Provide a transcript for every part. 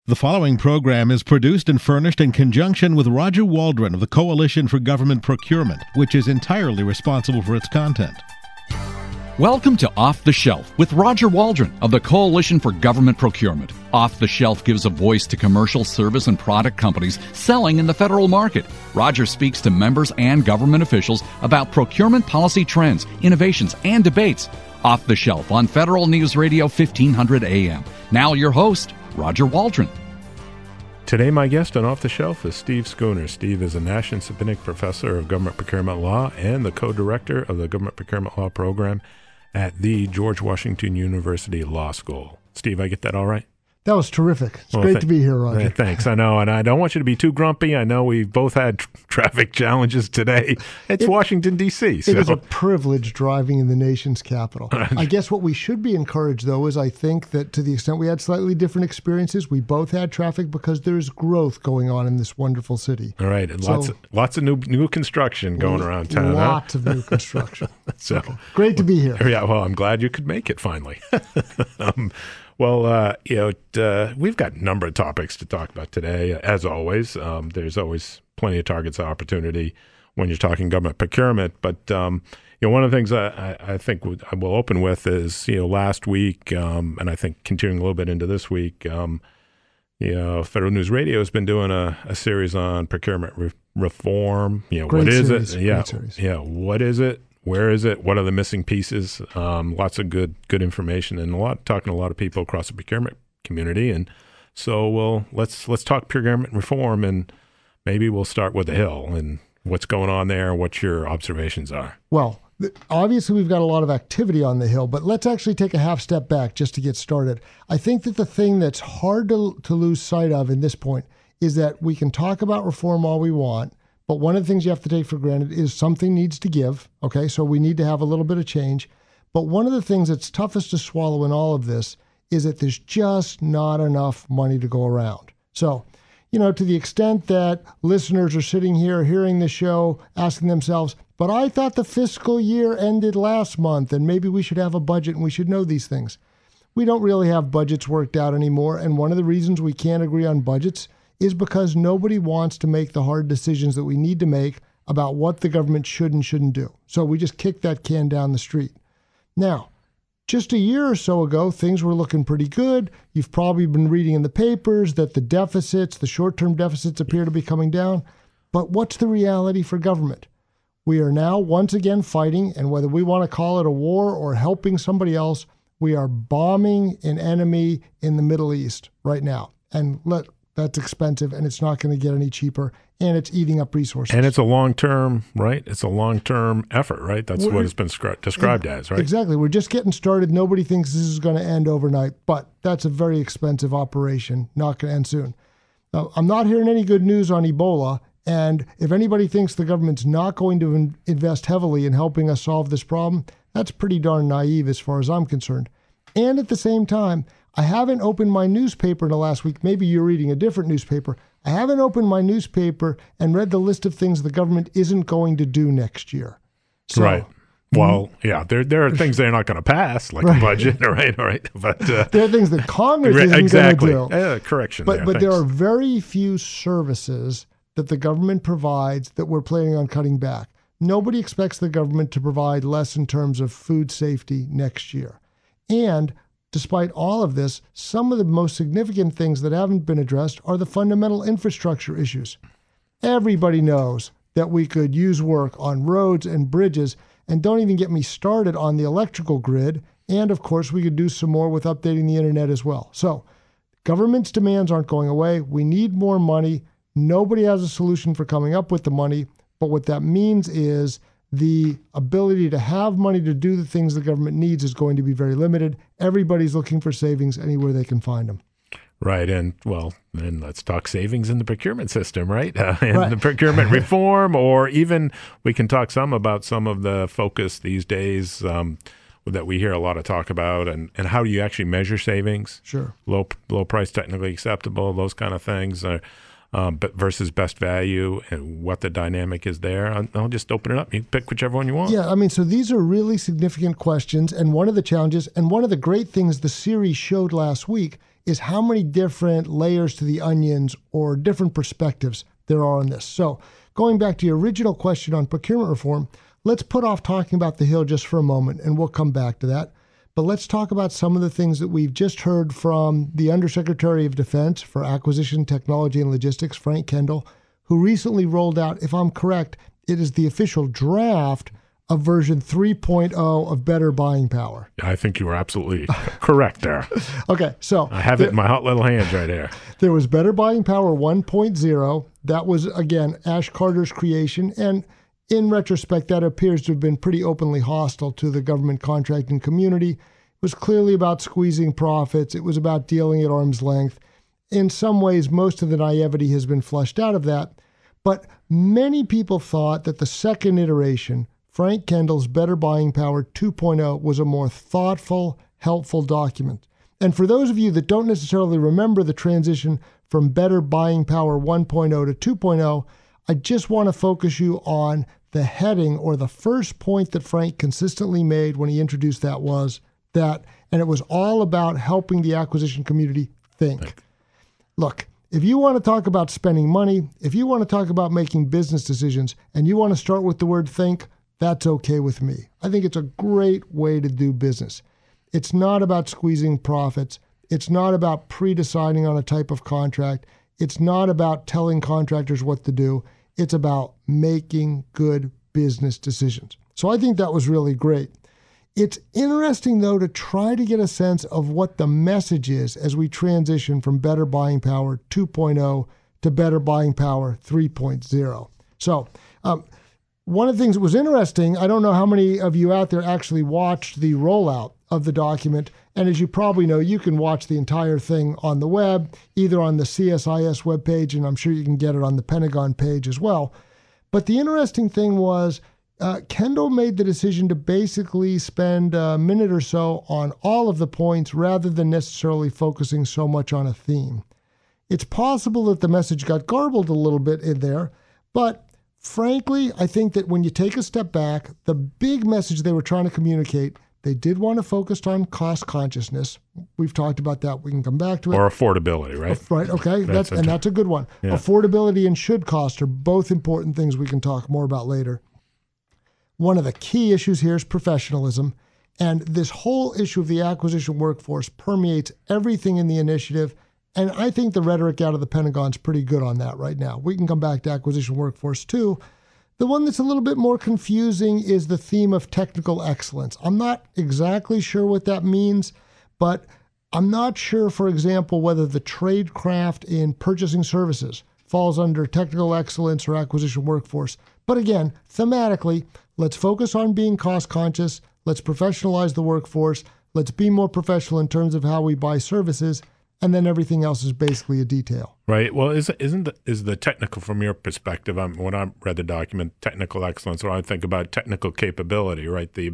The following program is produced and furnished in conjunction with Roger Waldron of the Coalition for Government Procurement, which is entirely responsible for its content. Welcome to Off the Shelf with Roger Waldron of the Coalition for Government Procurement. Off the Shelf gives a voice to commercial, service, and product companies selling in the federal market. Roger speaks to members and government officials about procurement policy trends, innovations, and debates. Off the Shelf on Federal News Radio 1500 AM. Now your host, Roger Waldron. Today my guest on Off the Shelf is Steve Schooner. Steve is a Nash Sapinick Professor of Government Procurement Law and the co-director of the Government Procurement Law program at the George Washington University Law School. Steve, I get that all right? That was terrific. It's great to be here, Roger. Thanks. I know, and I don't want you to be too grumpy. I know we've both had traffic challenges today. It's Washington, D.C. So. It is a privilege driving in the nation's capital. I guess what we should be encouraged, though, is I think that to the extent we had slightly different experiences, we both had traffic because there's growth going on in this wonderful city. All right, and lots of new construction going around town. Lots of new construction. So great to be here. Yeah, well, I'm glad you could make it finally. Well, we've got a number of topics to talk about today. As always, there's always plenty of targets of opportunity when you're talking government procurement. But one of the things I think I will open with is last week, and I think continuing a little bit into this week, Federal News Radio has been doing a series on procurement reform. What is it? Yeah, what is it? Where is it? What are the missing pieces? Lots of good information, and talking to a lot of people across the procurement community. And so, let's talk procurement reform, and maybe we'll start with the Hill and what's going on there, what your observations are. Well, obviously we've got a lot of activity on the Hill, but let's actually take a half step back just to get started. I think that the thing that's hard to lose sight of in this point is that we can talk about reform all we want, but one of the things you have to take for granted is something needs to give, okay? So we need to have a little bit of change. But one of the things that's toughest to swallow in all of this is that there's just not enough money to go around. So, to the extent that listeners are sitting here hearing the show, asking themselves, but I thought the fiscal year ended last month and maybe we should have a budget and we should know these things. We don't really have budgets worked out anymore. And one of the reasons we can't agree on budgets is because nobody wants to make the hard decisions that we need to make about what the government should and shouldn't do. So we just kick that can down the street. Now, just a year or so ago, things were looking pretty good. You've probably been reading in the papers that the short-term deficits appear to be coming down. But what's the reality for government? We are now once again fighting, and whether we want to call it a war or helping somebody else, we are bombing an enemy in the Middle East right now. And that's expensive, and it's not going to get any cheaper, and it's eating up resources. And it's a long-term, right? It's a long-term effort, right? That's what it's been described as, right? Exactly. We're just getting started. Nobody thinks this is going to end overnight, but that's a very expensive operation, not going to end soon. Now, I'm not hearing any good news on Ebola, and if anybody thinks the government's not going to invest heavily in helping us solve this problem, that's pretty darn naive as far as I'm concerned. And at the same time, I haven't opened my newspaper in the last week. Maybe you're reading a different newspaper. I haven't opened my newspaper and read the list of things the government isn't going to do next year. So, right. Well, yeah, there are things they're not going to pass, like a budget, right? All right. But there are things that Congress isn't going to do. Correction. But there are very few services that the government provides that we're planning on cutting back. Nobody expects the government to provide less in terms of food safety next year. And despite all of this, some of the most significant things that haven't been addressed are the fundamental infrastructure issues. Everybody knows that we could use work on roads and bridges, and don't even get me started on the electrical grid. And of course, we could do some more with updating the internet as well. So government's demands aren't going away. We need more money. Nobody has a solution for coming up with the money. But what that means is the ability to have money to do the things the government needs is going to be very limited. Everybody's looking for savings anywhere they can find them. Right. And, then let's talk savings in the procurement system, right? And the procurement reform, or even we can talk about some of the focus these days that we hear a lot of talk about, and how do you actually measure savings? Sure. Low price, technically acceptable, those kind of things. But versus best value and what the dynamic is there. I'll just open it up. You pick whichever one you want. Yeah, so these are really significant questions. And one of the challenges, and one of the great things the series showed last week, is how many different layers to the onions or different perspectives there are on this. So going back to your original question on procurement reform, let's put off talking about the Hill just for a moment, and we'll come back to that. But let's talk about some of the things that we've just heard from the Undersecretary of Defense for Acquisition, Technology, and Logistics, Frank Kendall, who recently rolled out, if I'm correct, it is the official draft of version 3.0 of Better Buying Power. I think you were absolutely correct there. Okay, so I have it in my hot little hands right there. There was Better Buying Power 1.0. That was, again, Ash Carter's creation. And in retrospect, that appears to have been pretty openly hostile to the government contracting community. It was clearly about squeezing profits. It was about dealing at arm's length. In some ways, most of the naivety has been flushed out of that. But many people thought that the second iteration, Frank Kendall's Better Buying Power 2.0, was a more thoughtful, helpful document. And for those of you that don't necessarily remember the transition from Better Buying Power 1.0 to 2.0, I just want to focus you on the heading, or the first point that Frank consistently made when he introduced that was that, and it was all about helping the acquisition community think. Look, if you want to talk about spending money, if you want to talk about making business decisions, and you want to start with the word think, that's okay with me. I think it's a great way to do business. It's not about squeezing profits. It's not about pre-deciding on a type of contract. It's not about telling contractors what to do. It's about making good business decisions. So I think that was really great. It's interesting, though, to try to get a sense of what the message is as we transition from Better Buying Power 2.0 to Better Buying Power 3.0. So one of the things that was interesting, I don't know how many of you out there actually watched the rollout of the document. And as you probably know, you can watch the entire thing on the web, either on the CSIS webpage, and I'm sure you can get it on the Pentagon page as well. But the interesting thing was Kendall made the decision to basically spend a minute or so on all of the points rather than necessarily focusing so much on a theme. It's possible that the message got garbled a little bit in there, but frankly, I think that when you take a step back, the big message they were trying to communicate, they did want to focus on cost consciousness. We've talked about that. We can come back to it. Or affordability, right? Right, okay. That's a good one. Yeah. Affordability and should cost are both important things we can talk more about later. One of the key issues here is professionalism. And this whole issue of the acquisition workforce permeates everything in the initiative. And I think the rhetoric out of the Pentagon is pretty good on that right now. We can come back to acquisition workforce too. The one that's a little bit more confusing is the theme of technical excellence. I'm not exactly sure what that means, but I'm not sure, for example, whether the tradecraft in purchasing services falls under technical excellence or acquisition workforce. But again, thematically, let's focus on being cost conscious. Let's professionalize the workforce. Let's be more professional in terms of how we buy services. And then everything else is basically a detail. Right. Well, is the technical, from your perspective, when I read the document, technical excellence, or I think about technical capability, right? The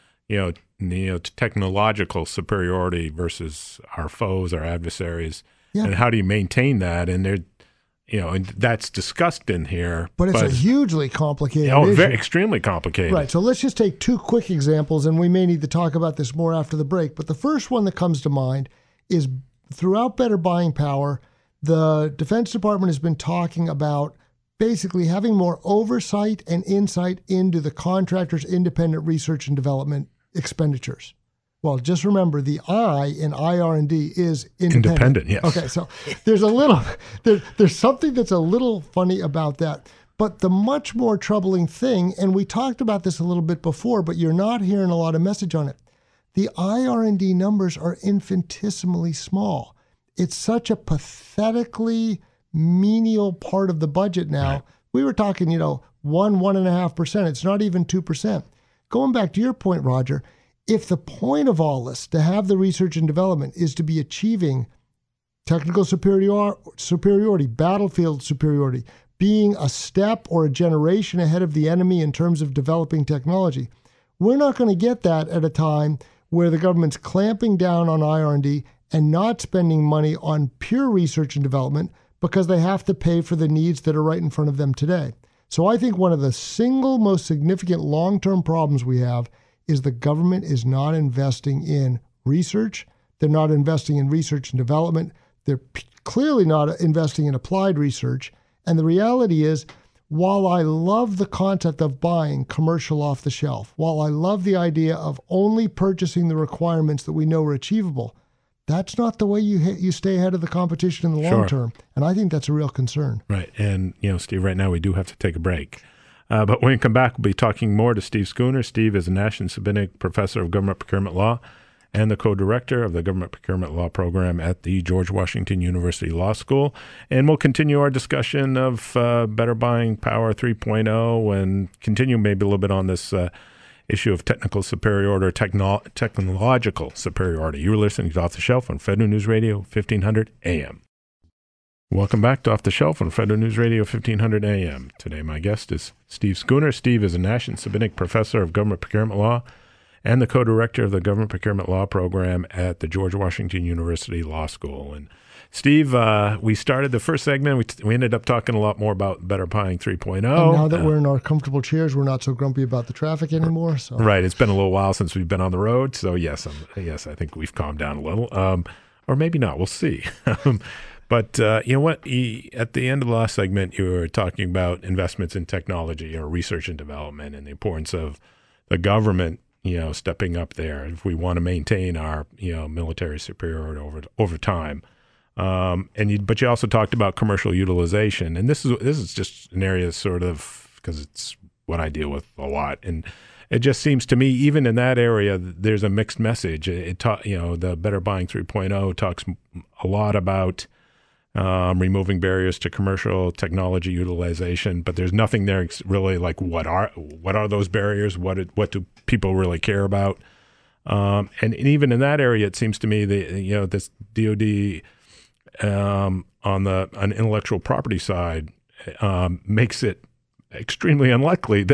technological superiority versus our foes, our adversaries, and how do you maintain that? And and that's discussed in here. But it's a hugely complicated issue. Extremely complicated. Right. So let's just take two quick examples, and we may need to talk about this more after the break. But the first one that comes to mind is, throughout Better Buying Power, the Defense Department has been talking about basically having more oversight and insight into the contractor's independent research and development expenditures. Well, just remember the I in IR&D is independent. Yes. Okay, so there's there's something that's a little funny about that. But the much more troubling thing, and we talked about this a little bit before, but you're not hearing a lot of message on it. The IR&D numbers are infinitesimally small. It's such a pathetically menial part of the budget now. Right. We were talking, 1.5%. It's not even 2%. Going back to your point, Roger, if the point of all this, to have the research and development, is to be achieving technical superiority, battlefield superiority, being a step or a generation ahead of the enemy in terms of developing technology, we're not going to get that at a time where the government's clamping down on IR&D and not spending money on pure research and development because they have to pay for the needs that are right in front of them today. So I think one of the single most significant long-term problems we have is the government is not investing in research. They're not investing in research and development. They're clearly not investing in applied research. And the reality is, while I love the concept of buying commercial off the shelf, while I love the idea of only purchasing the requirements that we know are achievable, that's not the way you stay ahead of the competition in the long term. And I think that's a real concern. Right. And, Steve, right now we do have to take a break. But when we come back, we'll be talking more to Steve Schooner. Steve is a Nash & Sabinek Professor of Government Procurement Law and the co-director of the Government Procurement Law Program at the George Washington University Law School. And we'll continue our discussion of Better Buying Power 3.0 and continue maybe a little bit on this issue of technical superiority or technological superiority. You're listening to Off the Shelf on Federal News Radio, 1500 AM. Welcome back to Off the Shelf on Federal News Radio, 1500 AM. Today my guest is Steve Schooner. Steve is a Nash & Sabinek Professor of Government Procurement Law and the co-director of the Government Procurement Law Program at the George Washington University Law School. And Steve, we started the first segment. We ended up talking a lot more about Better Buying 3.0. And now that we're in our comfortable chairs, we're not so grumpy about the traffic anymore. So. Right. It's been a little while since we've been on the road. So yes, I think we've calmed down a little. Or maybe not. We'll see. But you know what? At the end of the last segment, you were talking about investments in technology or research and development and the importance of the government stepping up there if we want to maintain our, military superiority over time. But you also talked about commercial utilization, and this is just an area sort of because it's what I deal with a lot, and it just seems to me even in that area there's a mixed message. The Better Buying 3.0 talks a lot about removing barriers to commercial technology utilization, but there's nothing there really like what are those barriers? What do people really care about? And even in that area, it seems to me that this DoD on intellectual property side makes it extremely unlikely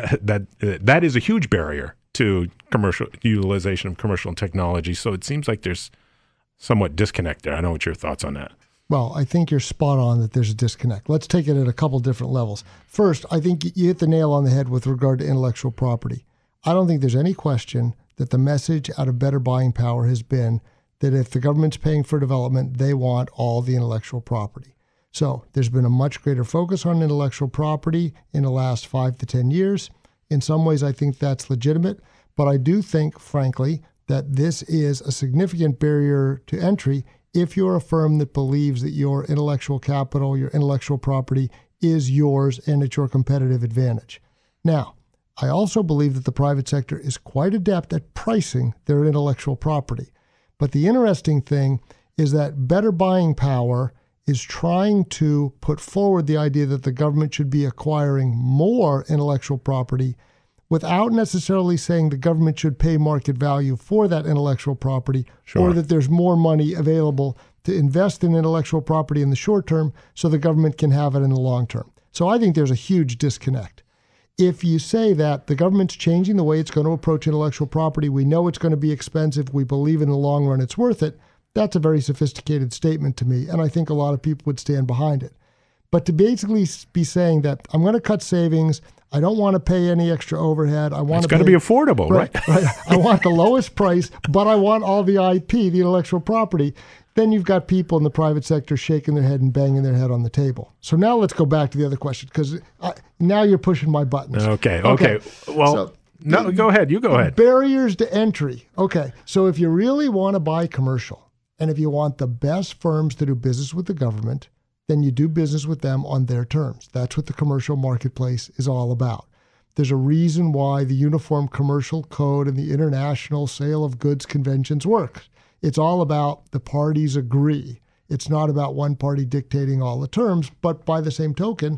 that is a huge barrier to commercial utilization of commercial technology. So it seems like there's somewhat disconnect there. I don't know what your thoughts on that. Well, I think you're spot on that there's a disconnect. Let's take it at a couple different levels. First, I think you hit the nail on the head with regard to intellectual property. I don't think there's any question that the message out of Better Buying Power has been that if the government's paying for development, they want all the intellectual property. So there's been a much greater focus on intellectual property in the last 5 to 10 years. In some ways, I think that's legitimate, but I do think, frankly, that this is a significant barrier to entry if you're a firm that believes that your intellectual capital, your intellectual property is yours and it's your competitive advantage. Now, I also believe that the private sector is quite adept at pricing their intellectual property. But the interesting thing is that Better Buying Power is trying to put forward the idea that the government should be acquiring more intellectual property without necessarily saying the government should pay market value for that intellectual property, or that there's more money available to invest in intellectual property in the short term so the government can have it in the long term. So I think there's a huge disconnect. If you say that the government's changing the way it's going to approach intellectual property, we know it's going to be expensive, we believe in the long run it's worth it, that's a very sophisticated statement to me, and I think a lot of people would stand behind it. But to basically be saying that I'm going to cut savings, I don't want to pay any extra overhead. It's got to be affordable, right? I want the lowest price, but I want all the IP, the intellectual property. Then you've got people in the private sector shaking their head and banging their head on the table. So now let's go back to the other question, because now you're pushing my buttons. Okay. Well, no, go ahead. You go ahead. Barriers to entry. Okay. So if you really want to buy commercial, and if you want the best firms to do business with the government, then you do business with them on their terms. That's what the commercial marketplace is all about. There's a reason why the Uniform Commercial Code and the International Sale of Goods Conventions work. It's all about the parties agree. It's not about one party dictating all the terms, but by the same token,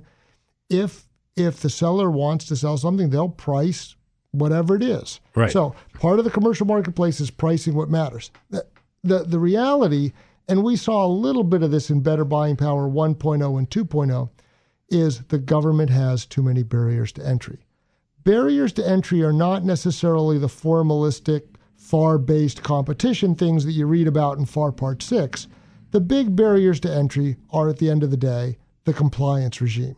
if the seller wants to sell something, they'll price whatever it is. Right. So part of the commercial marketplace is pricing what matters. The reality, and we saw a little bit of this in Better Buying Power 1.0 and 2.0, is the government has too many barriers to entry. Barriers to entry are not necessarily the formalistic, FAR-based competition things that you read about in FAR Part 6. The big barriers to entry are, at the end of the day, the compliance regime.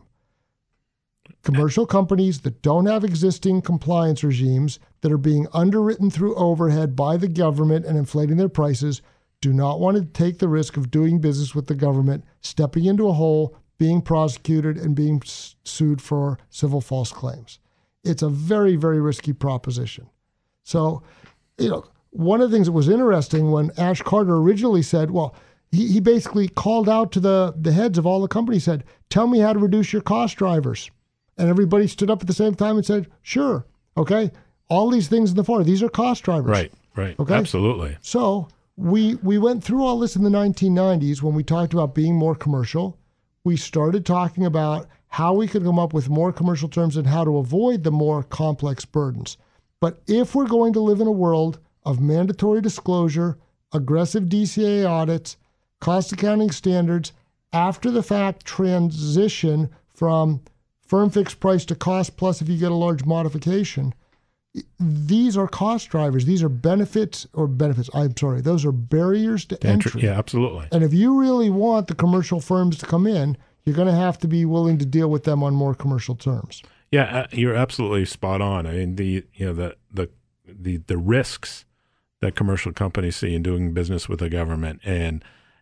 Commercial companies that don't have existing compliance regimes that are being underwritten through overhead by the government and inflating their prices do not want to take the risk of doing business with the government, stepping into a hole, being prosecuted, and being sued for civil false claims. It's a very, very risky proposition. So, one of the things that was interesting when Ash Carter originally said, well, he basically called out to the heads of all the companies, said, tell me how to reduce your cost drivers. And everybody stood up at the same time and said, sure, okay, all these things in the floor, these are cost drivers. Right, okay? Absolutely. So we went through all this in the 1990s when we talked about being more commercial. We started talking about how we could come up with more commercial terms and how to avoid the more complex burdens. But if we're going to live in a world of mandatory disclosure, aggressive DCA audits, cost accounting standards, after the fact transition from firm fixed price to cost plus if you get a large modification, these are cost drivers. These are those are barriers to entry. Yeah, absolutely. And if you really want the commercial firms to come in, you're going to have to be willing to deal with them on more commercial terms. Yeah, you're absolutely spot on. I mean, the risks that commercial companies see in doing business with the government, and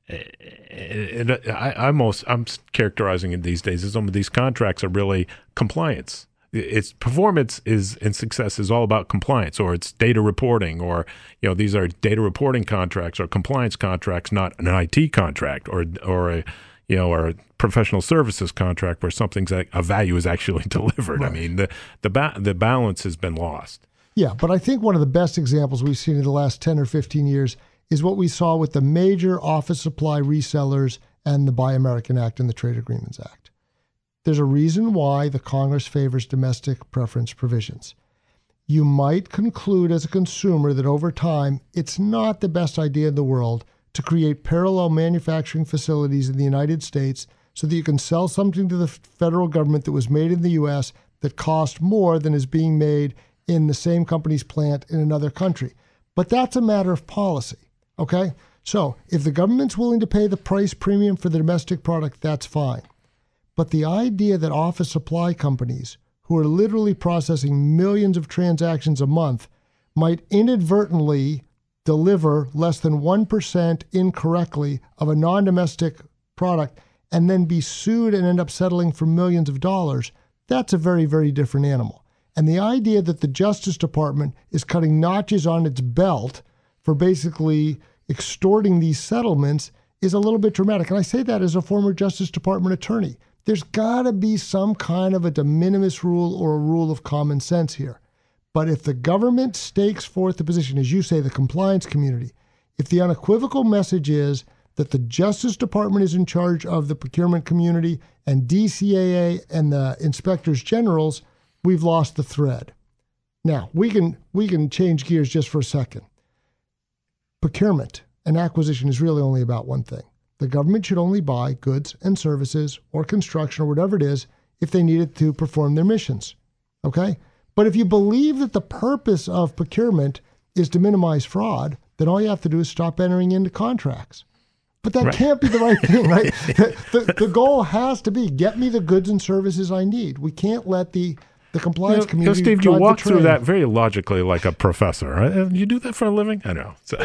I'm characterizing it these days as some of these contracts are really compliance. Its performance and success is all about compliance, or it's data reporting, or these are data reporting contracts or compliance contracts, not an IT contract or a professional services contract where a value is actually delivered. Right. I mean, the balance has been lost. Yeah, but I think one of the best examples we've seen in the last 10 or 15 years is what we saw with the major office supply resellers and the Buy American Act and the Trade Agreements Act. There's a reason why the Congress favors domestic preference provisions. You might conclude as a consumer that over time, it's not the best idea in the world to create parallel manufacturing facilities in the United States so that you can sell something to the federal government that was made in the U.S. that cost more than is being made in the same company's plant in another country. But that's a matter of policy, okay? So if the government's willing to pay the price premium for the domestic product, that's fine. But the idea that office supply companies, who are literally processing millions of transactions a month, might inadvertently deliver less than 1% incorrectly of a non-domestic product and then be sued and end up settling for millions of dollars, that's a very, very different animal. And the idea that the Justice Department is cutting notches on its belt for basically extorting these settlements is a little bit dramatic. And I say that as a former Justice Department attorney. There's got to be some kind of a de minimis rule or a rule of common sense here. But if the government stakes forth the position, as you say, the compliance community, if the unequivocal message is that the Justice Department is in charge of the procurement community and DCAA and the inspectors generals, we've lost the thread. Now, we can change gears just for a second. Procurement and acquisition is really only about one thing. The government should only buy goods and services or construction or whatever it is if they need it to perform their missions, okay? But if you believe that the purpose of procurement is to minimize fraud, then all you have to do is stop entering into contracts. But that can't be the right thing, right? The goal has to be, get me the goods and services I need. We can't let the compliance community Steve, you drive walk the train. through that very logically like a professor. Right? You do that for a living? I know. So,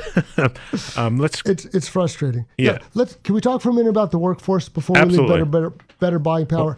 It's frustrating. Yeah. Can we talk for a minute about the workforce before Absolutely. we leave better buying power?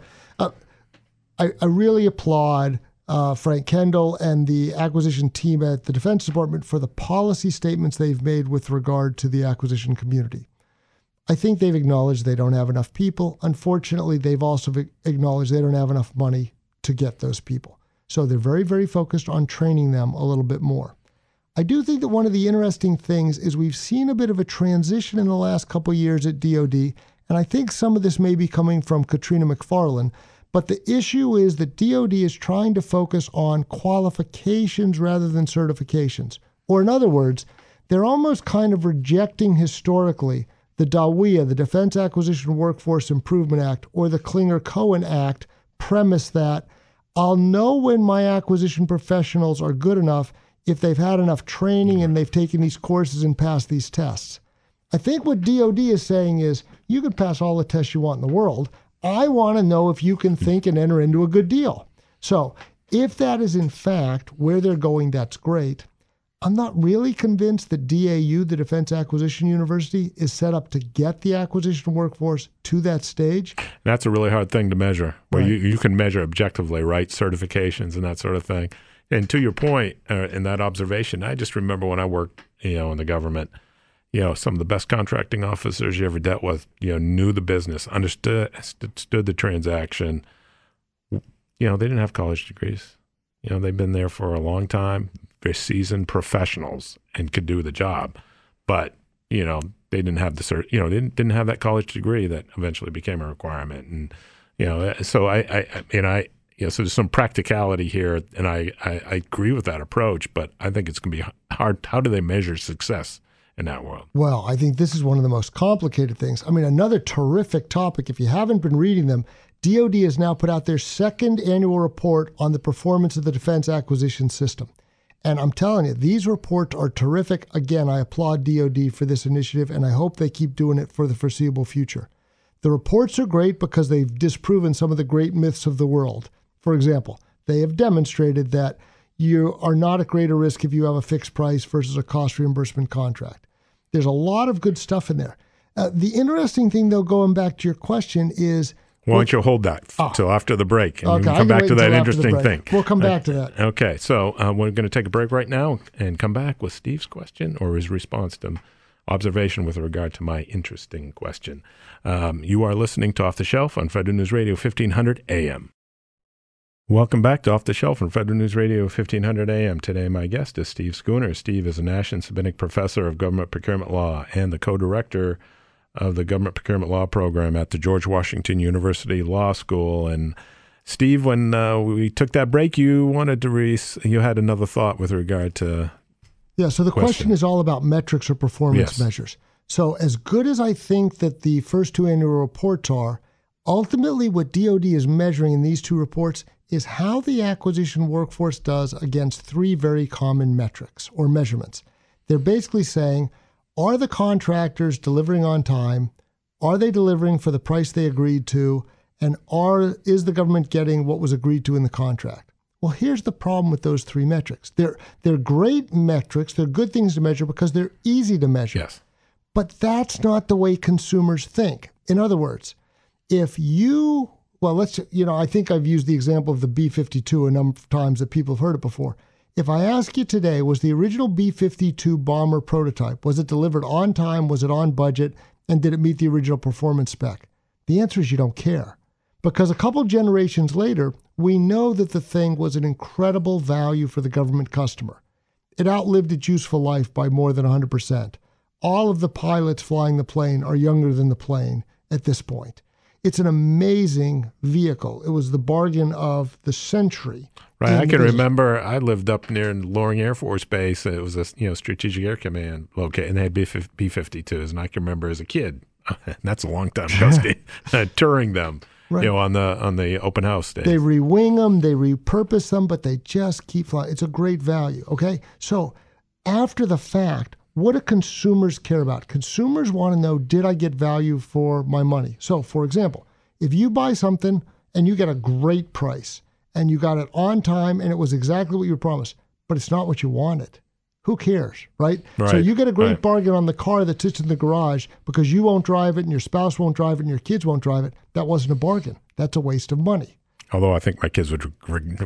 I really applaud Frank Kendall and the acquisition team at the Defense Department for the policy statements they've made with regard to the acquisition community. I think they've acknowledged they don't have enough people. Unfortunately, they've also acknowledged they don't have enough money to get those people. So they're very, very focused on training them a little bit more. I do think that one of the interesting things is we've seen a bit of a transition in the last couple of years at DOD, and I think some of this may be coming from Katrina McFarland, but the issue is that DOD is trying to focus on qualifications rather than certifications. Or in other words, they're almost kind of rejecting historically the DAWIA, the Defense Acquisition Workforce Improvement Act, or the Klinger-Cohen Act premise that I'll know when my acquisition professionals are good enough if they've had enough training and they've taken these courses and passed these tests. I think what DOD is saying is, you can pass all the tests you want in the world. I want to know if you can think and enter into a good deal. So if that is in fact where they're going, that's great. I'm not really convinced that DAU, the Defense Acquisition University, is set up to get the acquisition workforce to that stage. That's a really hard thing to measure, where Right. you can measure objectively, right? Certifications and that sort of thing. And to your point, in that observation, I just remember when I worked, in the government, some of the best contracting officers you ever dealt with, knew the business, understood the transaction. They didn't have college degrees. They've been there for a long time. They're seasoned professionals and could do the job, but they didn't have the they didn't have that college degree that eventually became a requirement. And so so there's some practicality here, and I agree with that approach, but I think it's going to be hard. How do they measure success in that world? Well, I think this is one of the most complicated things. I mean, another terrific topic, if you haven't been reading them, DoD has now put out their second annual report on the performance of the defense acquisition system. And I'm telling you, these reports are terrific. Again, I applaud DoD for this initiative, and I hope they keep doing it for the foreseeable future. The reports are great because they've disproven some of the great myths of the world. For example, they have demonstrated that you are not at greater risk if you have a fixed price versus a cost reimbursement contract. There's a lot of good stuff in there. The interesting thing, though, going back to your question is... Why don't you hold that till after the break, and we can come back to that interesting thing. We'll come back to that. Okay, so we're going to take a break right now and come back with Steve's question or his response to observation with regard to my interesting question. You are listening to Off the Shelf on Federal News Radio 1500 AM. Welcome back to Off the Shelf on Federal News Radio 1500 AM. Today my guest is Steve Schooner. Steve is a Nash and Sabinic Professor of Government Procurement Law and the co-director of the Government Procurement Law Program at the George Washington University Law School. And Steve, when we took that break, you wanted to you had another thought with regard to... Yeah, so the question is all about metrics or performance measures. So as good as I think that the first two annual reports are, ultimately what DoD is measuring in these two reports is how the acquisition workforce does against three very common metrics or measurements. They're basically saying, are the contractors delivering on time? Are they delivering for the price they agreed to? And is the government getting what was agreed to in the contract? Well, here's the problem with those three metrics. They're great metrics. They're good things to measure because they're easy to measure. Yes. But that's not the way consumers think. In other words, if you, I think I've used the example of the B-52 a number of times that people have heard it before. If I ask you today, was the original B-52 bomber prototype, was it delivered on time, was it on budget, and did it meet the original performance spec? The answer is you don't care. Because a couple generations later, we know that the thing was an incredible value for the government customer. It outlived its useful life by more than 100%. All of the pilots flying the plane are younger than the plane at this point. It's an amazing vehicle. It was the bargain of the century. Right. I can remember I lived up near Loring Air Force Base. It was a Strategic Air Command located, and they had B-52s. And I can remember as a kid, that's a long time ago, Steve, touring them, right, on the open house days. They re-wing them, they repurpose them, but they just keep flying. It's a great value. Okay. So after the fact, what do consumers care about? Consumers want to know, did I get value for my money? So, for example, if you buy something and you get a great price and you got it on time and it was exactly what you promised, but it's not what you wanted, who cares, right? So you get a great bargain on the car that sits in the garage because you won't drive it and your spouse won't drive it and your kids won't drive it. That wasn't a bargain. That's a waste of money. Although I think my kids would drive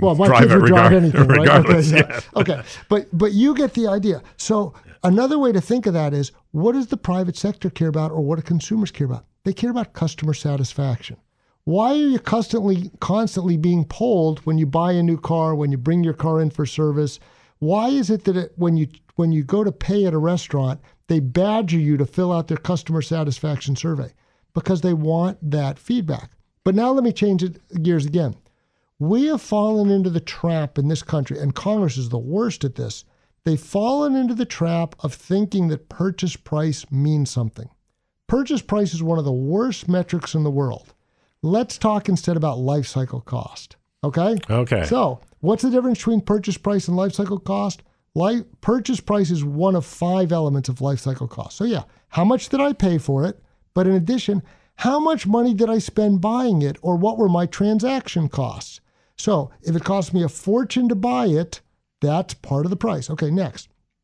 anything, right? regardless. Okay, yeah. Okay, but you get the idea. So another way to think of that is, what does the private sector care about, or what do consumers care about? They care about customer satisfaction. Why are you constantly being polled when you buy a new car, when you bring your car in for service? Why is it that when you go to pay at a restaurant, they badger you to fill out their customer satisfaction survey? Because they want that feedback. But now let me change gears again. We have fallen into the trap in this country, and Congress is the worst at this. They've fallen into the trap of thinking that purchase price means something. Purchase price is one of the worst metrics in the world. Let's talk instead about life cycle cost. Okay? Okay. So what's the difference between purchase price and life cycle cost? Purchase price is one of 5 elements of life cycle cost. So yeah, how much did I pay for it? But in addition, how much money did I spend buying it, or what were my transaction costs? So if it cost me a fortune to buy it, that's part of the price. Okay, next.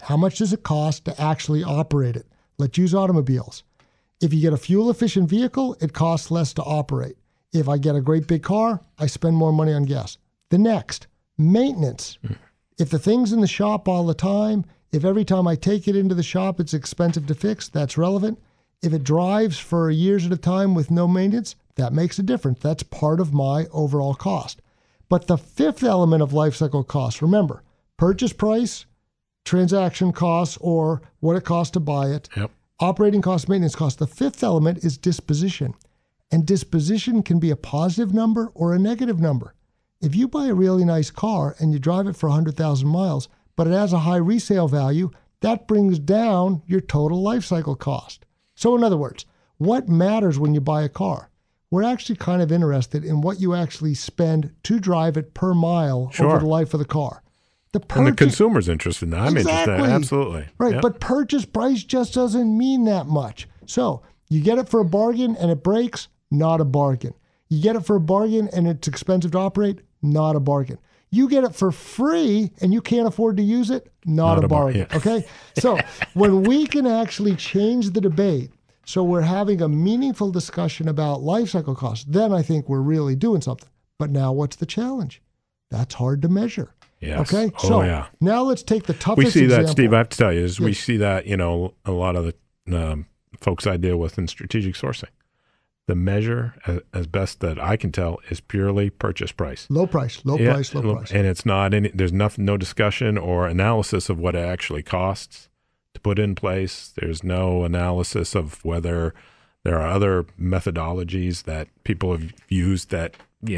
How much does it cost to actually operate it? Let's use automobiles. If you get a fuel-efficient vehicle, it costs less to operate. If I get a great big car, I spend more money on gas. The next, maintenance. If the thing's in the shop all the time, if every time I take it into the shop it's expensive to fix, that's relevant. If it drives for years at a time with no maintenance, that makes a difference. That's part of my overall cost. But the fifth element of life cycle cost, remember, purchase price, transaction costs, or what it costs to buy it, operating costs, maintenance costs. The fifth element is disposition. And disposition can be a positive number or a negative number. If you buy a really nice car and you drive it for 100,000 miles, but it has a high resale value, that brings down your total life cycle cost. So in other words, what matters when you buy a car? We're actually kind of interested in what you actually spend to drive it per mile over the life of the car. And the consumer's interested in that. I'm interested in that. Absolutely. Right, but purchase price just doesn't mean that much. So you get it for a bargain and it breaks, not a bargain. You get it for a bargain and it's expensive to operate, not a bargain. You get it for free and you can't afford to use it, not a bargain. Okay? So when we can actually change the debate, so we're having a meaningful discussion about life cycle costs, then I think we're really doing something. But now what's the challenge? That's hard to measure. Yes. Okay? Now let's take the toughest We see example. that, Steve, I have to tell you, we see that, a lot of the folks I deal with in strategic sourcing. The measure, as best that I can tell, is purely purchase price. Low price. And it's not there's no discussion or analysis of what it actually costs to put in place. There's no analysis of whether there are other methodologies that people have used that,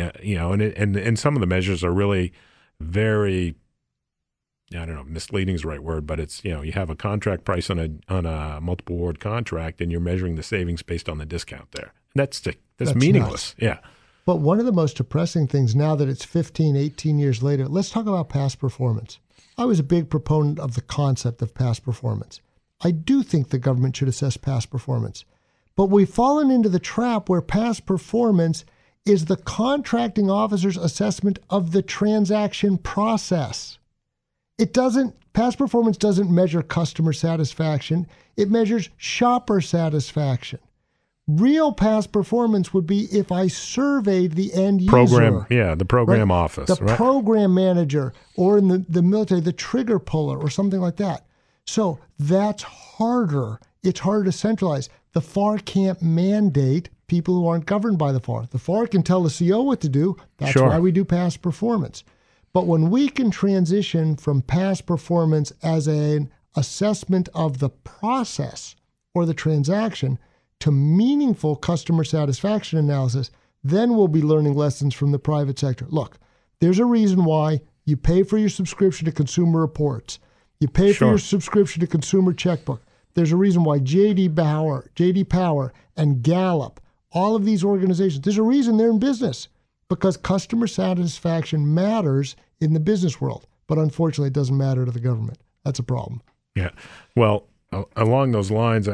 and some of the measures are really very, I don't know, misleading is the right word, but it's, you have a contract price on a multiple award contract and you're measuring the savings based on the discount there. That's meaningless. Nuts. Yeah. But one of the most depressing things now that it's 15, 18 years later, let's talk about past performance. I was a big proponent of the concept of past performance. I do think the government should assess past performance. But we've fallen into the trap where past performance is the contracting officer's assessment of the transaction process. Past performance doesn't measure customer satisfaction. It measures shopper satisfaction. Real past performance would be if I surveyed the end user. The program office. The program manager, or in the military, the trigger puller or something like that. So that's harder. It's harder to centralize. The FAR can't mandate people who aren't governed by the FAR. The FAR can tell the CO what to do. That's why we do past performance. But when we can transition from past performance as an assessment of the process or the transaction to meaningful customer satisfaction analysis, then we'll be learning lessons from the private sector. Look, there's a reason why you pay for your subscription to Consumer Reports. You pay for your subscription to Consumer Checkbook. There's a reason why J.D. Power, and Gallup, all of these organizations, there's a reason they're in business, because customer satisfaction matters in the business world. But unfortunately, it doesn't matter to the government. That's a problem. Yeah. Well, along those lines,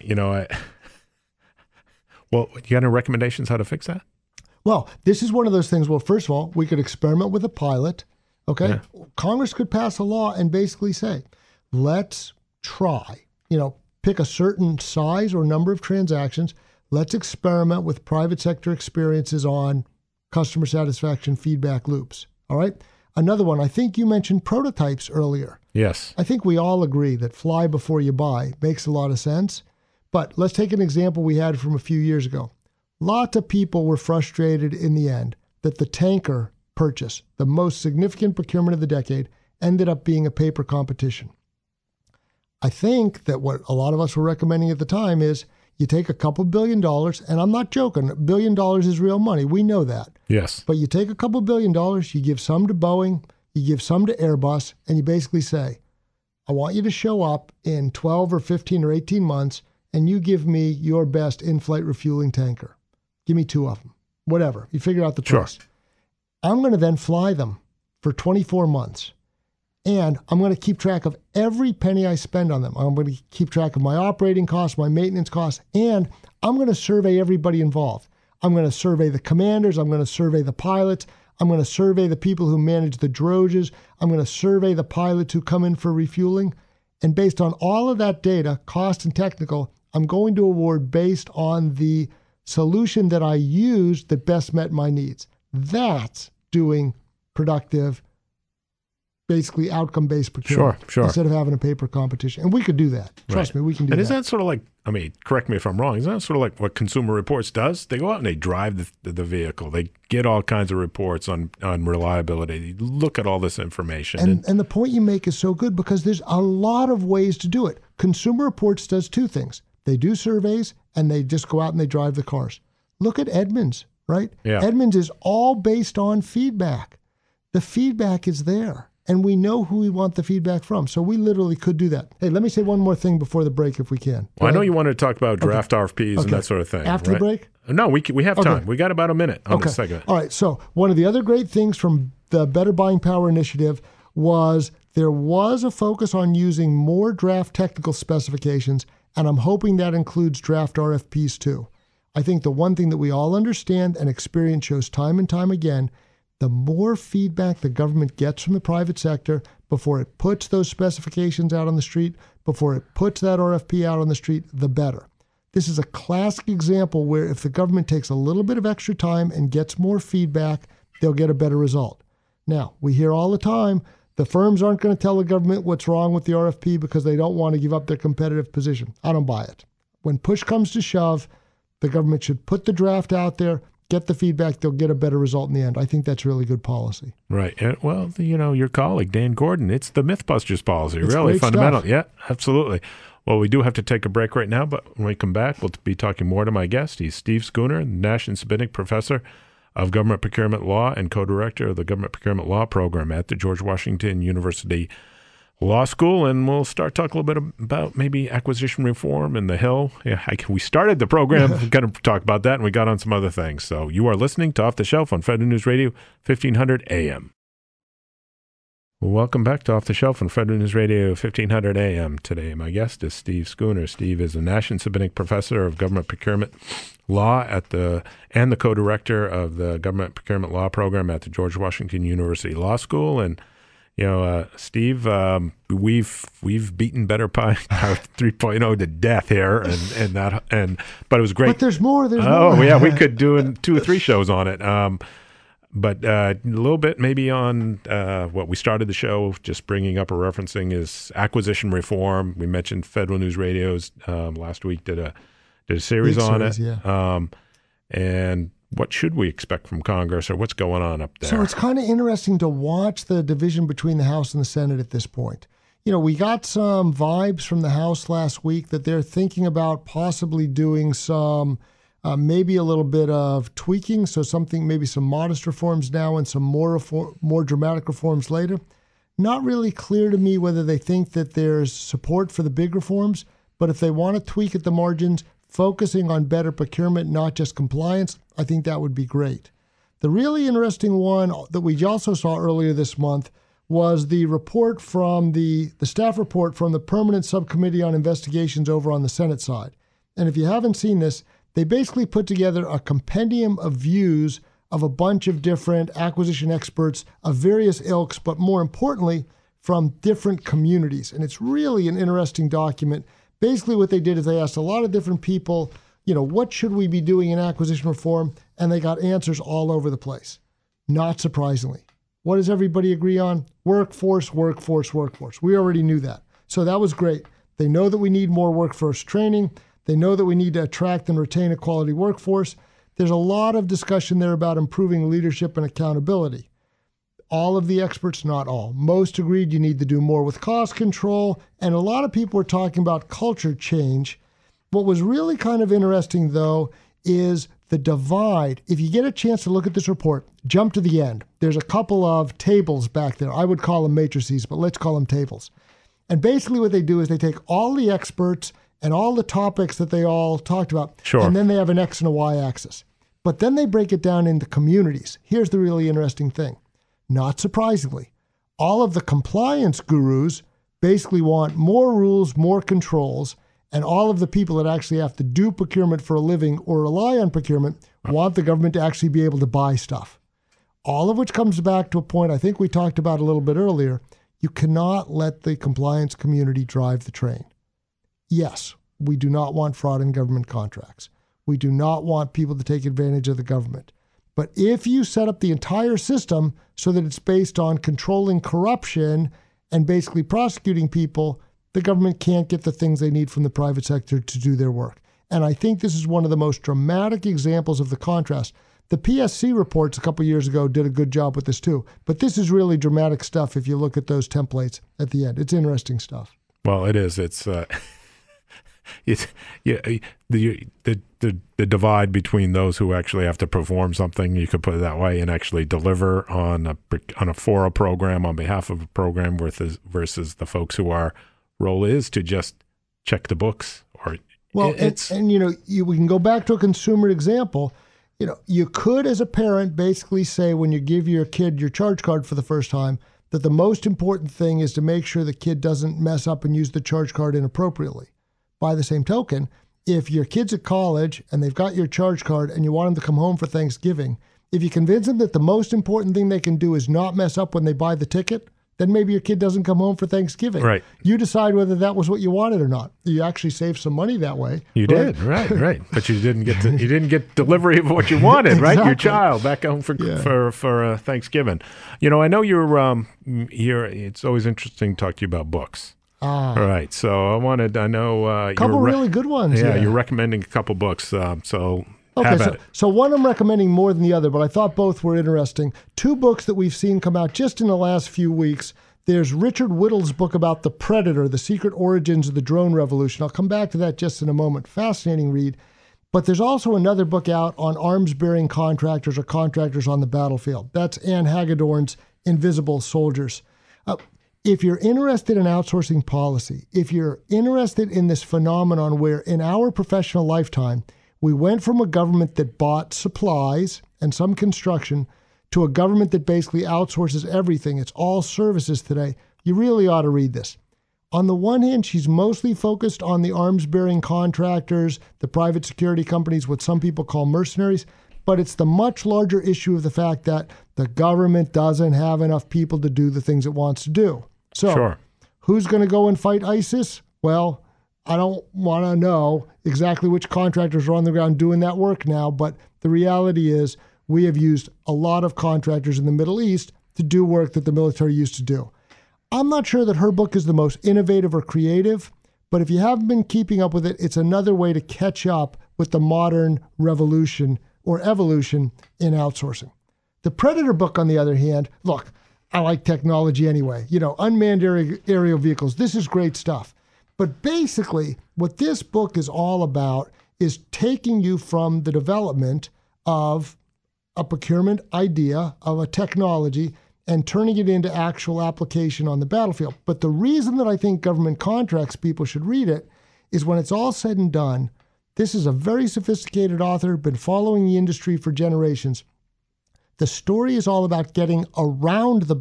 well, you got any recommendations how to fix that? Well, this is one of those things. Well, first of all, we could experiment with a pilot. Okay. Yeah. Congress could pass a law and basically say, let's try, pick a certain size or number of transactions. Let's experiment with private sector experiences on customer satisfaction feedback loops. All right. Another one, I think you mentioned prototypes earlier. Yes. I think we all agree that fly before you buy makes a lot of sense. But let's take an example we had from a few years ago. Lots of people were frustrated in the end that the tanker purchase, the most significant procurement of the decade, ended up being a paper competition. I think that what a lot of us were recommending at the time is you take a couple $1 billion, and I'm not joking, $1 billion is real money. We know that. Yes. But you take a couple $1 billion, you give some to Boeing, you give some to Airbus, and you basically say, I want you to show up in 12 or 15 or 18 months, and you give me your best in-flight refueling tanker. Give me 2 of them. Whatever. You figure out the price. Sure. I'm going to then fly them for 24 months. And I'm going to keep track of every penny I spend on them. I'm going to keep track of my operating costs, my maintenance costs, and I'm going to survey everybody involved. I'm going to survey the commanders. I'm going to survey the pilots. I'm going to survey the people who manage the droges. I'm going to survey the pilots who come in for refueling. And based on all of that data, cost and technical, I'm going to award based on the solution that I used that best met my needs. That's doing productive, basically outcome-based procurement. Sure. Instead of having a paper competition. And we could do that. Trust me, we can do that. And is that sort of like, I mean, correct me if I'm wrong, is that sort of like what Consumer Reports does? They go out and they drive the vehicle. They get all kinds of reports on reliability. They look at all this information. And the point you make is so good because there's a lot of ways to do it. Consumer Reports does two things. They do surveys and they just go out and they drive the cars. Look at Edmunds, right? Yeah. Edmunds is all based on feedback. The feedback is there. And we know who we want the feedback from. So we literally could do that. Hey, let me say one more thing before the break if we can. Well, I know you wanted to talk about draft RFPs and that sort of thing. After the break? No, we have time. We got about a minute on this segment. All right. So one of the other great things from the Better Buying Power Initiative was there was a focus on using more draft technical specifications, and I'm hoping that includes draft RFPs too. I think the one thing that we all understand and experience shows time and time again, the more feedback the government gets from the private sector before it puts those specifications out on the street, before it puts that RFP out on the street, the better. This is a classic example where if the government takes a little bit of extra time and gets more feedback, they'll get a better result. Now, we hear all the time, the firms aren't going to tell the government what's wrong with the RFP because they don't want to give up their competitive position. I don't buy it. When push comes to shove, the government should put the draft out there, get the feedback, they'll get a better result in the end. I think that's really good policy. Right. And, well, your colleague, Dan Gordon, it's the Mythbusters policy, it's really fundamental. Stuff. Yeah, absolutely. Well, we do have to take a break right now, but when we come back, we'll be talking more to my guest. He's Steve Schooner, Nash and Spinnick Professor of Government Procurement Law and co-director of the Government Procurement Law Program at the George Washington University Law School, and we'll start talking a little bit about maybe acquisition reform and the Hill. Yeah, we started the program, we're going to talk about that, and we got on some other things. So you are listening to Off the Shelf on Federal News Radio, 1500 AM. Well, welcome back to Off the Shelf on Federal News Radio, 1500 AM. Today, my guest is Steve Schooner. Steve is a Nash and Spinnick Professor of Government Procurement Law and the co-director of the Government Procurement Law Program at the George Washington University Law School. And Steve, we've beaten Better Buying Power 3.0 to death here, but it was great. But there's more. Yeah, we could do 2 or 3 shows on it. But a little bit maybe on what we started the show, just bringing up or referencing is acquisition reform. We mentioned Federal News Radio's last week did a series on it. Yeah. And what should we expect from Congress, or what's going on up there? So it's kind of interesting to watch the division between the House and the Senate at this point. We got some vibes from the House last week that they're thinking about possibly doing some, maybe a little bit of tweaking, so maybe some modest reforms now and some more dramatic reforms later. Not really clear to me whether they think that there's support for the big reforms, but if they want to tweak at the margins, focusing on better procurement, not just compliance, I think that would be great. The really interesting one that we also saw earlier this month was the report from the staff report from the Permanent Subcommittee on Investigations over on the Senate side. And if you haven't seen this, they basically put together a compendium of views of a bunch of different acquisition experts of various ilks, but more importantly, from different communities. And it's really an interesting document. Basically what they did is they asked a lot of different people, what should we be doing in acquisition reform? And they got answers all over the place. Not surprisingly. What does everybody agree on? Workforce, workforce, workforce. We already knew that. So that was great. They know that we need more workforce training. They know that we need to attract and retain a quality workforce. There's a lot of discussion there about improving leadership and accountability. All of the experts, not all, most agreed you need to do more with cost control, and a lot of people were talking about culture change. What was really kind of interesting, though, is the divide. If you get a chance to look at this report, jump to the end. There's a couple of tables back there. I would call them matrices, but let's call them tables. And basically what they do is they take all the experts and all the topics that they all talked about, and then they have an X and a Y axis. But then they break it down into communities. Here's the really interesting thing. Not surprisingly, all of the compliance gurus basically want more rules, more controls, and all of the people that actually have to do procurement for a living or rely on procurement want the government to actually be able to buy stuff. All of which comes back to a point I think we talked about a little bit earlier. You cannot let the compliance community drive the train. Yes, we do not want fraud in government contracts. We do not want people to take advantage of the government. But if you set up the entire system so that it's based on controlling corruption and basically prosecuting people, the government can't get the things they need from the private sector to do their work. And I think this is one of the most dramatic examples of the contrast. The PSC reports a couple years ago did a good job with this too. But this is really dramatic stuff if you look at those templates at the end. It's interesting stuff. Well, it is. It's the divide between those who actually have to perform something, you could put it that way, and actually deliver on for a program on behalf of a program versus the folks who our role is to just check the books. Well, and you know, we can go back to a consumer example. You know, you could, as a parent, basically say when you give your kid your charge card for the first time that the most important thing is to make sure the kid doesn't mess up and use the charge card inappropriately. By the same token, if your kid's at college and they've got your charge card and you want them to come home for Thanksgiving, if you convince them that the most important thing they can do is not mess up when they buy the ticket, then maybe your kid doesn't come home for Thanksgiving. Right. You decide whether that was what you wanted or not. You actually save some money that way. You did, right. But you didn't get delivery of what you wanted, Exactly. right? Your child back home for Thanksgiving. You know, I know you're here. It's always interesting to talk to you about books. All right. So I know a couple really good ones. Yeah, you're recommending a couple books. Okay, so one I'm recommending more than the other, but I thought both were interesting. Two books that we've seen come out just in the last few weeks. There's Richard Whittle's book about the Predator, the secret origins of the drone revolution. I'll come back to that just in a moment. Fascinating read. But there's also another book out on arms-bearing contractors or contractors on the battlefield. That's Ann Hagedorn's Invisible Soldiers. If you're interested in outsourcing policy, if you're interested in this phenomenon where in our professional lifetime, we went from a government that bought supplies and some construction to a government that basically outsources everything. It's all services today. You really ought to read this. On the one hand, she's mostly focused on the arms-bearing contractors, the private security companies, what some people call mercenaries, but it's the much larger issue of the fact that the government doesn't have enough people to do the things it wants to do. So, Who's going to go and fight ISIS? Well, I don't want to know exactly which contractors are on the ground doing that work now, but the reality is we have used a lot of contractors in the Middle East to do work that the military used to do. I'm not sure that her book is the most innovative or creative, but if you haven't been keeping up with it, it's another way to catch up with the modern revolution or evolution in outsourcing. The Predator book, on the other hand, look, I like technology anyway. You know, unmanned aerial vehicles, this is great stuff. But basically, what this book is all about is taking you from the development of a procurement idea, of a technology, and turning it into actual application on the battlefield. But the reason that I think government contracts people should read it is when it's all said and done, this is a very sophisticated author, been following the industry for generations. The story is all about getting around the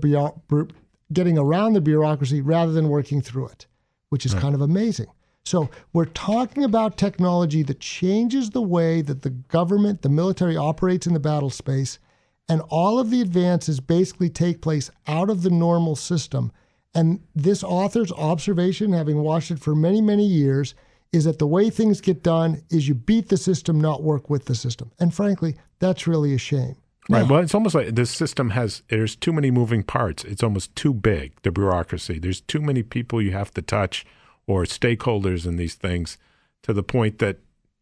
bureaucracy rather than working through it, which is kind of amazing. So we're talking about technology that changes the way that the government, the military operates in the battle space, and all of the advances basically take place out of the normal system. And this author's observation, having watched it for many, many years, is that the way things get done is you beat the system, not work with the system. And frankly, that's really a shame. Right. Well, it's almost like this system there's too many moving parts. It's almost too big, the bureaucracy. There's too many people you have to touch or stakeholders in these things to the point that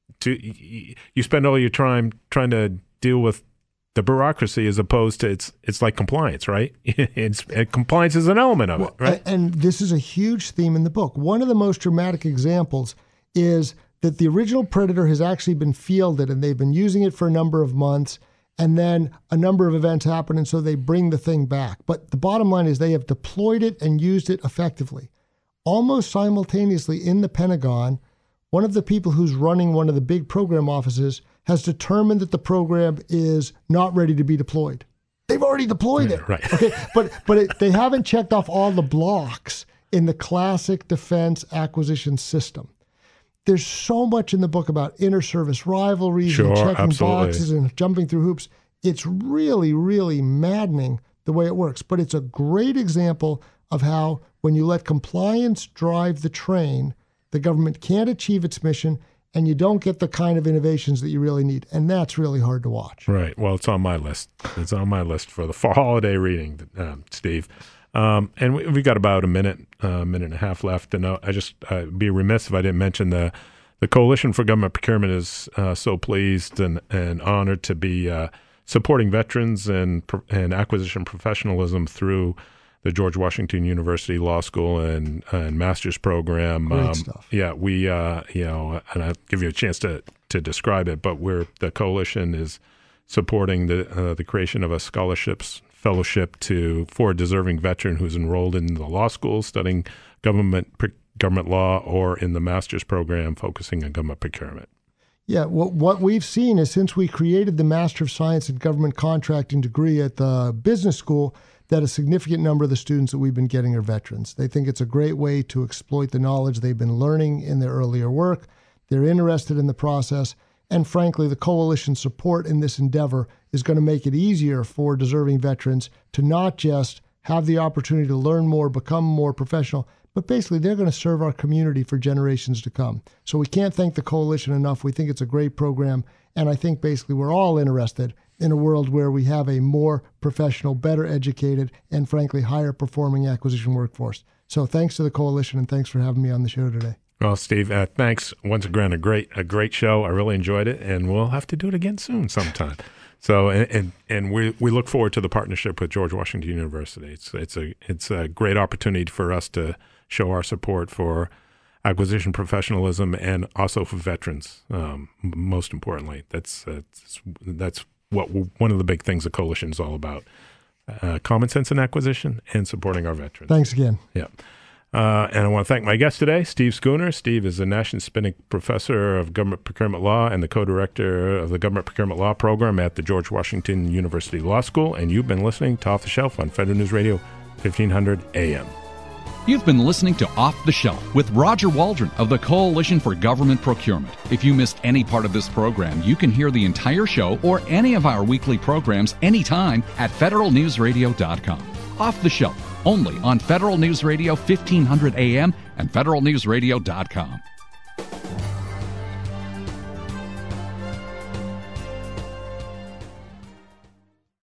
you spend all your time trying to deal with the bureaucracy as opposed to it's like compliance, right? Compliance is an element of it, right? And this is a huge theme in the book. One of the most dramatic examples is that the original Predator has actually been fielded and they've been using it for a number of months. And then a number of events happen, and so they bring the thing back. But the bottom line is they have deployed it and used it effectively. Almost simultaneously in the Pentagon, one of the people who's running one of the big program offices has determined that the program is not ready to be deployed. They've already deployed it. Right. Okay, but they haven't checked off all the blocks in the classic defense acquisition system. There's so much in the book about inter-service rivalries and checking boxes and jumping through hoops. It's really, really maddening the way it works. But it's a great example of how when you let compliance drive the train, the government can't achieve its mission and you don't get the kind of innovations that you really need. And that's really hard to watch. Right. Well, it's on my list. It's on my list for the fall holiday reading, Steve. And we've got about a minute and a half left. And I'd be remiss if I didn't mention the Coalition for Government Procurement is so pleased and honored to be supporting veterans and acquisition professionalism through the George Washington University Law School and master's program. Great stuff. Yeah, we and I'll give you a chance to describe it. But the coalition is supporting the creation of a fellowship for a deserving veteran who's enrolled in the law school studying government law or in the master's program focusing on government procurement. Yeah, what we've seen is since we created the Master of Science in Government Contracting degree at the business school, that a significant number of the students that we've been getting are veterans. They think it's a great way to exploit the knowledge they've been learning in their earlier work. They're interested in the process. And frankly, the coalition's support in this endeavor is going to make it easier for deserving veterans to not just have the opportunity to learn more, become more professional, but basically they're going to serve our community for generations to come. So we can't thank the coalition enough. We think it's a great program. And I think basically we're all interested in a world where we have a more professional, better educated, and frankly, higher performing acquisition workforce. So thanks to the coalition and thanks for having me on the show today. Well, Steve, thanks once again. A great show. I really enjoyed it, and we'll have to do it again soon sometime. So, and we look forward to the partnership with George Washington University. It's a great opportunity for us to show our support for acquisition professionalism and also for veterans. Most importantly, that's what one of the big things the coalition is all about: common sense in acquisition and supporting our veterans. Thanks again. Yeah. And I want to thank my guest today, Steve Schooner. Steve is a Nash and Spinnick Professor of Government Procurement Law and the co-director of the Government Procurement Law Program at the George Washington University Law School. And you've been listening to Off the Shelf on Federal News Radio, 1500 AM. You've been listening to Off the Shelf with Roger Waldron of the Coalition for Government Procurement. If you missed any part of this program, you can hear the entire show or any of our weekly programs anytime at federalnewsradio.com. Off the Shelf, only on Federal News Radio 1500 AM and federalnewsradio.com.